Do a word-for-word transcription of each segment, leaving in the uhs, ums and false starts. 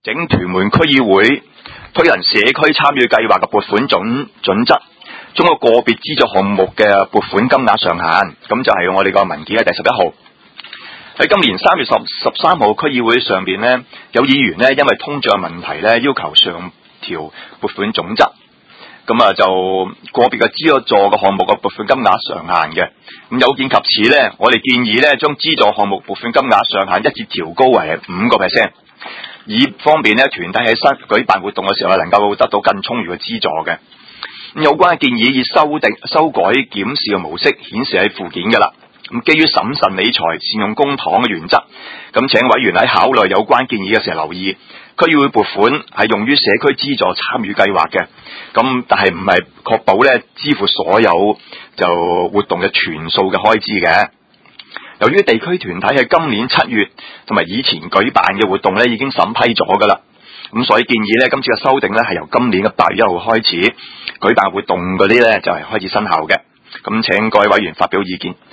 整屯門區議會推行社區參與計劃嘅撥款準準則，中國個別資助項目嘅撥款金額上限，咁就係我哋個文件嘅第十一號。喺今年三月十十三號區議會上邊呢，有議員呢因為通脹問題呢要求上調撥款總則，咁啊就個別嘅資助嘅項目嘅撥款金額上限嘅。咁有見及此呢，我哋建議呢將資助項目撥款金額上限一致調高為五個 percent， 以方便呢團體喺新舉辦活動嘅時候能夠得到更充裕嘅資助嘅。咁有關嘅建議以修訂、修改、檢視嘅模式顯示喺附件㗎啦。咁基於審慎理財、善用公帑嘅原則，咁請委員喺考慮有關建議嘅時候留意，區議會撥款係用於社區資助參與計劃嘅，咁但係唔係確保咧支付所有就活動嘅全數嘅開支嘅。由於地區團體喺今年七月同埋以前舉辦嘅活動咧已經審批咗噶啦，咁所以建議咧今次嘅修訂咧係由今年嘅八月一號開始舉辦活動嗰啲咧就係開始生效嘅。咁請各位委員發表意見。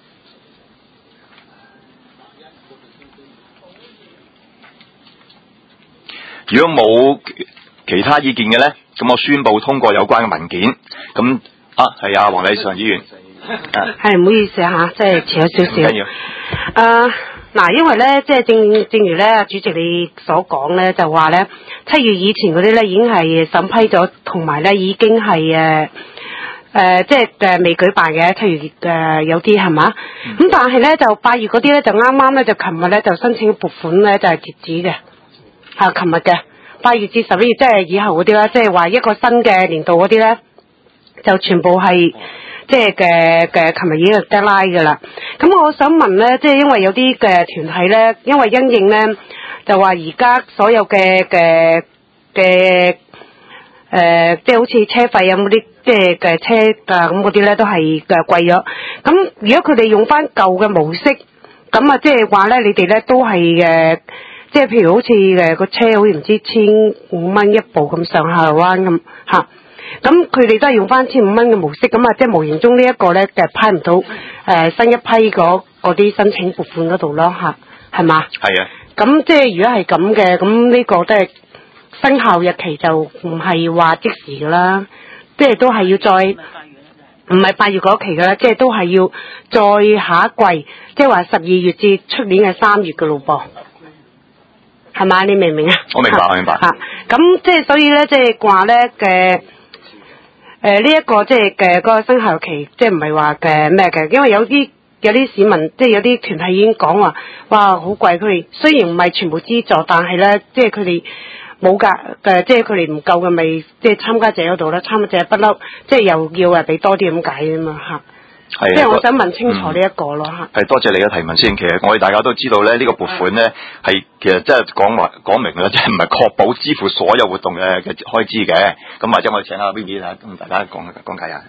如果冇其他意見嘅呢，咁我宣布通過有關嘅文件。咁啊，係啊，黃禮尚議員， 係唔好意思嚇，即係遲咗少少。 唔緊要。 誒嗱，因為呢，即係正正如呢，主席你所講呢，就話呢，七月以前嗰啲呢已經係審批咗，同埋呢已經係誒誒，即係誒未舉辦嘅。七月誒有啲係嘛？咁、嗯、但係呢，就八月嗰啲呢，就啱啱呢，就琴日呢，就申請撥款呢，就係、是、截止嘅。啊，琴日嘅八月至十一月，即係以後嗰啲啦，即係話一個新嘅年度嗰啲咧，就全部係即係嘅嘅，琴日已經係 deadline 㗎啦。咁我想問咧，即係因為有啲嘅團體咧，因為因應咧，就話而家所有嘅嘅嘅誒，即係好似車費啊嗰啲，即係嘅車啊咁嗰啲咧，都係嘅貴咗。咁如果佢哋用翻舊嘅模式，咁啊，即係話咧，你哋咧都係誒。即係譬如好似誒個車好似唔知千五蚊一部咁上下彎咁嚇，咁佢哋都係用翻千五蚊嘅模式，咁啊即係無形中呢一個咧就批唔到誒新一批嗰啲申請撥款嗰度咯嚇，係嘛？係啊。咁即係如果係咁嘅，咁呢個都係生效日期就唔係話即時㗎啦，即係都係要再唔係八月嗰期㗎啦，即係都係要再下一季，即係話十二月至出年嘅三月㗎咯噃。係嘛？你明唔明啊？我明白，我明白。嚇，咁即係所以咧，即係話咧嘅誒呢一個即係嘅嗰個生效期，即係唔係話嘅咩嘅？因為有啲有啲市民，即係有啲團體已經講話，哇好貴！佢哋雖然唔係全部資助，但係咧，即係佢哋冇㗎嘅，即係佢哋唔夠嘅，咪即係參加者嗰度咧，參加者不嬲，即係又要誒俾多啲咁解啊嘛嚇。係，即係我想問清楚呢一個咯嚇。係、嗯、多謝你嘅提問先。其實我哋大家都知道咧，呢、呢個撥款咧係其實即係講話講明啦，即係唔係確保支付所有活動嘅嘅開支嘅。咁或者我哋請阿 Vivi 啊，同大家講講解下。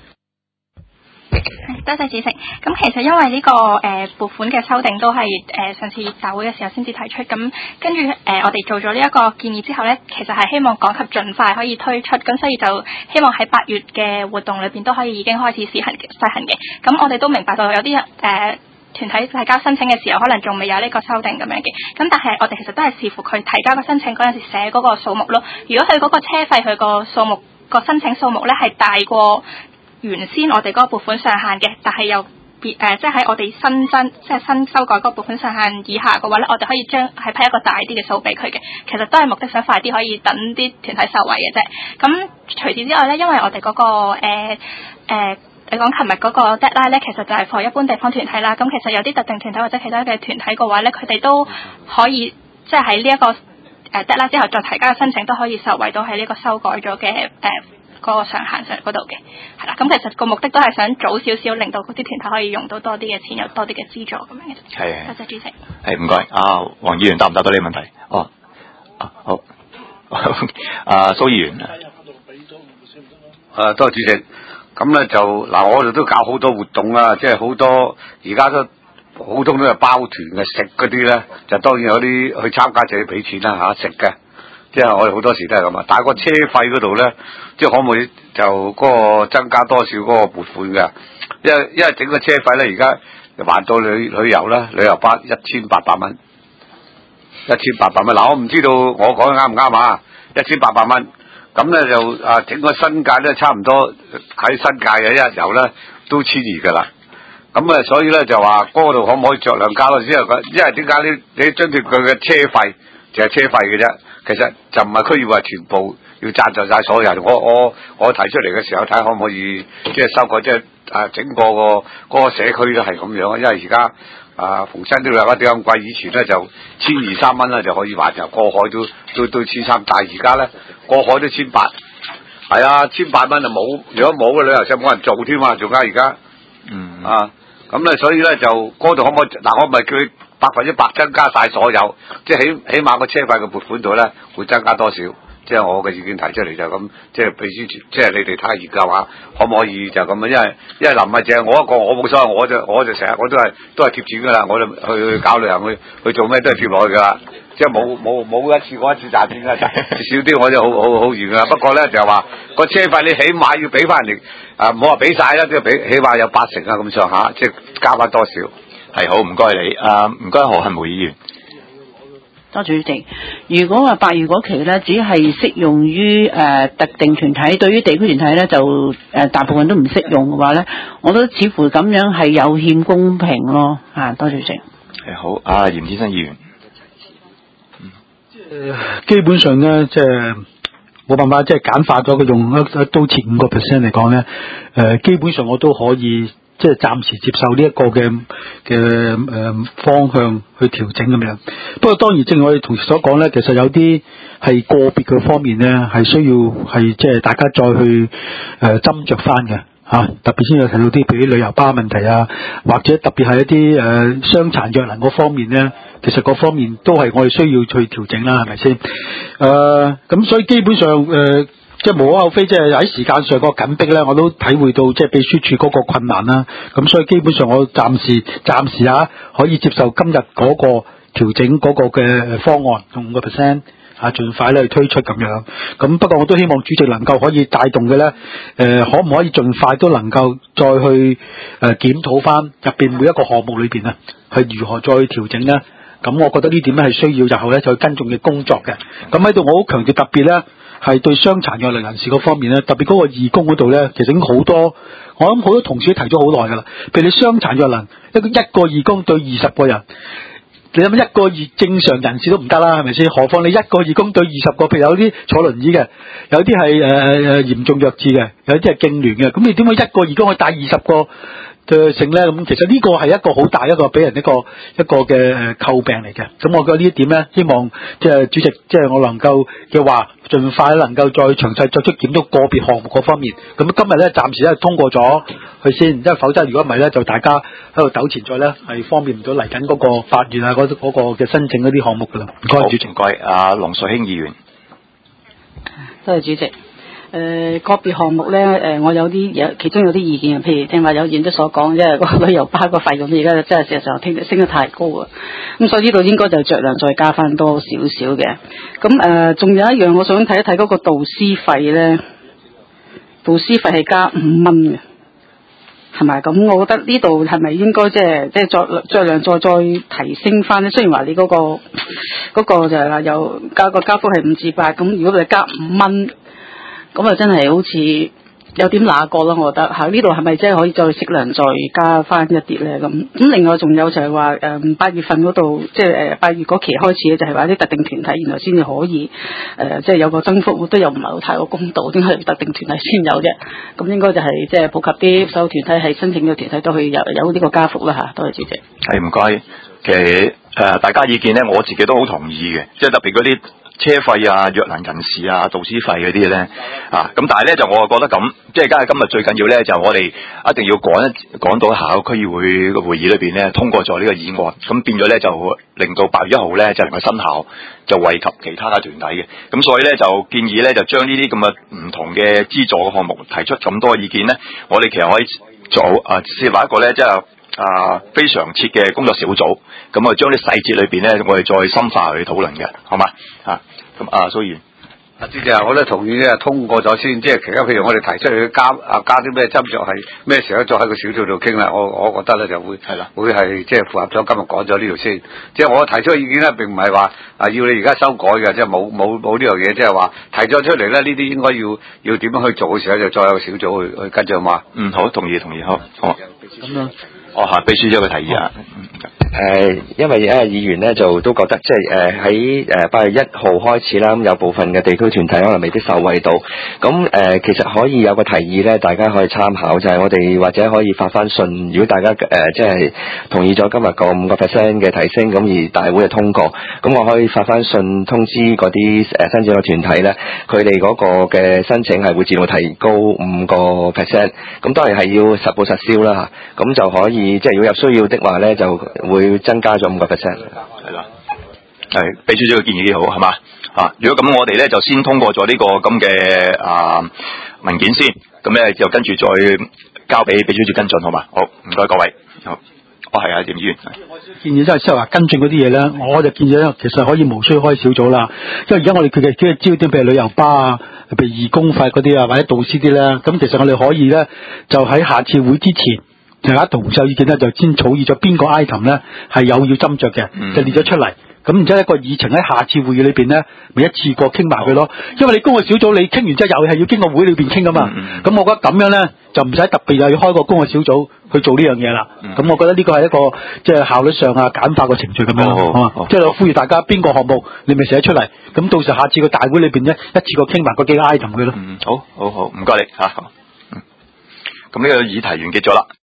多謝主席。咁其實因為呢、這個誒、呃、撥款嘅修訂都係誒、呃、上次集會嘅時候先至提出，咁跟住誒我哋做咗呢一個建議之後咧，其實係希望趕及盡快可以推出，咁所以就希望喺八月嘅活動裏邊都可以已經開始試行實行嘅。咁我哋都明白到有啲誒、呃、團體提交申請嘅時候，可能仲未有呢個修訂咁樣嘅。咁但係我哋其實都係視乎佢提交個申請嗰陣時寫嗰個數目咯。如果佢嗰個車費佢個數目個申請數目咧係大過原先我哋嗰個撥款上限嘅，但係又別誒，即係喺我哋新增即係新修改嗰個撥款上限以下嘅話咧，我哋可以將係批一個大啲嘅數俾佢嘅。其實都係目的想快啲可以等啲團體受惠嘅啫。咁除此之外咧，因為我哋嗰、嗰個誒誒、呃呃，你講琴日嗰個 deadline 咧，其實就係 for 一般地方團體啦。咁其實有啲特定團體或者其他嘅團體嘅話咧，佢哋都可以即係喺呢一個誒 deadline 之後再提交嘅申請都可以受惠到喺呢個修改咗嘅誒。呃嗰個上限上嗰度嘅，係啦，咁其實個目的都係想早少少，令到嗰啲團體可以用到多啲嘅錢，有多啲嘅資助咁樣嘅。係。多謝主席。係唔該，啊黃議員答唔答到呢個問題？哦，啊好，啊蘇議員。 誒多謝主席。咁咧就嗱，我哋都搞好多活動啦，即係好多而家都好多都係包團嘅，食嗰啲咧就當然有啲去參加者要俾錢啦嚇，食嘅。即係我哋好多時都係咁啊，但係個車費嗰度咧，即係可唔可以就嗰個增加多少嗰個撥款嘅？因為因為整個車費咧，而家還到旅旅遊啦，旅遊巴一千八百蚊。 一千八百蚊。嗱，我唔知道我講得啱唔啱啊？一千八百蚊，咁咧就啊整個新界咧差唔多喺新界嘅一日遊咧都千二噶啦。咁啊，所以咧就話嗰度可唔可以酌量加多啲？因為因為點解呢？你津貼佢嘅車費就係車費嘅啫，其實就唔係區議會全部要贊助晒所有人。我我我提出嚟嘅時候睇可唔可以即係修改，即係啊整個個嗰個社區都係咁樣。因為而家啊逢親都有一啲咁貴，以前咧就千二三蚊啦就可以環遊過海都都都千三，但係而家咧過海都千八。係啊，千八蚊就冇，如果冇嘅旅遊社冇人做添嘛，仲加而家嗯啊。咁咧，所以咧就嗰度可唔可以嗱？我唔係叫佢百分之百增加晒所有，即係起起碼個車費嘅撥款度咧會增加多少？即係我嘅意見提出嚟就咁，即係秘書處，即係你哋睇下研究下，可唔可以就咁啊？因為因為林咪淨係我一個，我冇所謂，我就我就成日我都係都係貼錢噶啦，我就去去搞旅行去去做咩都係貼落去噶啦，即係冇冇冇一次過一次賺錢噶，少啲我就好好好遠噶啦。不過咧就係話個車費你起碼要俾翻人哋啊，唔好話俾晒啦，即係俾起碼有八成啊咁上下，即係加翻多少？ 係好，唔該你啊，唔該何幸梅議員。 多主席，如果話百餘嗰期咧，只係適用於誒、呃、特定團體，對於地區團體咧就誒、呃、大部分都唔適用嘅話咧，我覺得似乎咁樣係有欠公平咯。啊，多主席。 係好，啊嚴先生議員。 嗯、基本上咧，即係冇辦法，即係簡化咗佢用一一刀切五個 percent 嚟講咧，誒、呃、基本上我都可以。即係暫時接受呢一個嘅嘅誒方向去調整咁樣。不過當然正如我哋同事所講咧，其實有啲係個別嘅方面咧，係需要係即係大家再去誒、呃、斟酌翻嘅嚇。特別先有提到啲譬如旅遊巴問題啊，或者特別係一啲誒傷殘弱能嗰方面咧，其實各方面都係我哋需要去調整啦，係咪先？誒、呃、咁所以基本上誒。呃即係無可厚非，即係喺時間上個緊迫咧，我都體會到即係秘書處嗰個困難啦。咁所以基本上我暫時暫時啊可以接受今日嗰個調整嗰個嘅方案，用五個 percent 啊，盡快咧去推出咁樣。咁不過我都希望主席能夠可以帶動嘅咧，誒、呃、可唔可以盡快都能夠再去誒、呃、檢討翻入邊每一個項目裏邊啊，係如何再去調整咧？咁我覺得呢點咧係需要日後咧再跟進嘅工作嘅。咁喺度我好強調特別咧。係對傷殘弱能人士嗰方面咧，特別嗰個義工嗰度咧，其實已經好多，我諗好多同事都提咗好耐噶啦。譬如你傷殘弱能一個一個義工對二十個人，你諗一個義正常人士都唔得啦，係咪先？何況你一個義工對二十個，譬如有啲坐輪椅嘅，有啲係誒誒嚴重弱智嘅，有啲係痙攣嘅，咁你點解一個義工去帶二十個？嘅性咧，咁其實呢個係一個好大一個俾人一個一個嘅誒詬病嚟嘅。咁我覺得呢一點咧，希望即係主席即係我能夠嘅話，盡快能夠再詳細作出檢討個別項目嗰方面。咁今日咧暫時咧通過咗佢先，因為否則如果唔係咧，就大家喺度糾纏咗咧，係方便唔到嚟緊嗰個法院啊嗰嗰個嘅申請嗰啲項目噶啦。唔該，主席。唔該，阿龍瑞興議員。 多謝主席。誒、呃、個別項目咧，誒、呃、我有啲有其中有啲意見，譬如正話有議員都所講，即係個旅遊巴個費用而家真係事實上聽升得太高啊！咁所以呢度應該就酌量再加翻多少少嘅。咁誒仲有一樣，我想睇一睇嗰個導師費咧，導師費係加五蚊嘅，係咪？咁我覺得呢度係咪應該即係即係酌酌量再再提升翻咧？雖然話你嗰、嗰個嗰、嗰個就係話有加個加幅係五至八，咁如果你加五蚊。咁啊，真係好似有點那個咯，我覺得嚇呢度係咪真係可以再適量再加翻一啲咧？咁咁另外仲有就係話誒八月份嗰度，即係誒八月嗰期開始就係話啲特定團體原來先至可以誒，即、呃、係、就是、有個增幅，都又唔係好太過公道，點解特定團體先有啫？咁應該就係即係普及啲，所有團體係申請嘅團體都可以有有呢個加幅啦嚇。多謝主席。 係唔該，其實誒、呃、大家意見咧，我自己都好同意嘅，即係特別嗰啲。車費啊、弱能人士啊、導師費嗰啲咧啊，咁但係咧就我覺得咁，即係梗係今日最緊要咧就我哋一定要趕一趕到下個區議會嘅會議裏邊咧通過咗呢個議案，咁變咗咧就令到八月一號咧就能夠生效，就惠及其他嘅團體嘅。咁所以咧就建議咧就將呢啲咁嘅唔同嘅資助嘅項目提出咁多意見咧，我哋其實可以做啊設立一個咧即係。啊，非常設嘅工作小組，咁啊將啲細節裏邊咧，我哋再深化去討論嘅，好嘛？啊，咁啊蘇議員， 啊，主席啊，我都同意咧，通過咗先，即係其他譬如我哋提出去加啊加啲咩斟酌係咩時候再喺個小組度傾啦。我我覺得咧就會係啦，會係即係符合咗今日講咗呢條先。即係我提出嘅意見咧，並唔係話啊要你而家修改嘅，即係冇冇冇呢樣嘢，即係話提咗出嚟咧，呢啲應該要要點樣去做嘅時候，就再有個小組去去跟進嘛。 嗯，好，同意同意，好，好。 咁樣。 哦，係秘書長嘅提議啊。 誒、呃，因為誒議員咧就都覺得，即係誒喺誒八月一號開始啦，咁有部分嘅地區團體可能未必受惠到，咁誒、呃、其實可以有個提議咧，大家可以參考，就係、是、我哋或者可以發翻信，如果大家誒、呃、即係同意咗今日個五個 percent 嘅提升，咁而大會嘅通過，咁我可以發翻信通知嗰啲誒申請嘅團體咧，佢哋嗰個嘅申請係會自動提高五個 percent，咁當然係要實報實銷啦嚇，咁就可以即係如果有需要的話咧，就會增加咗五個 percent， 係啦，係秘書長嘅建議幾好，係嘛啊？如果咁，我哋咧就先通過咗呢個咁嘅啊文件先，咁咧就跟住再交俾秘書長跟進，好嘛？好，唔該各位。好，哦係啊，嚴議員。 建議即係即係話跟進嗰啲嘢咧，我就建議咧，其實可以無需開小組啦，因為而家我哋佢嘅嘅焦點，譬如旅遊巴啊，譬如義工費嗰啲啊，或者導師啲咧，咁其實我哋可以咧，就喺下次會之前。大家同就意見咧，就先草擬咗邊個 item 咧係有要斟酌嘅，就列咗出嚟。咁然之後一個議程喺下次會議裏邊咧，咪一次過傾埋佢咯。因為你公嘅小組，你傾完之後又係要經過會裏邊傾噶嘛。咁、嗯、我覺得咁樣咧，就唔使特別又要開個公嘅小組去做呢樣嘢啦。咁、嗯、我覺得呢個係一個即係、就是、效率上啊簡化個程序咁樣，好嘛？即係我呼籲大家邊個項目你咪寫出嚟，咁到時下次個大會裏邊咧一次過傾埋嗰幾個 item 佢咯。 嗯，好好好，唔該你嚇。咁、啊、呢個議題完結咗啦。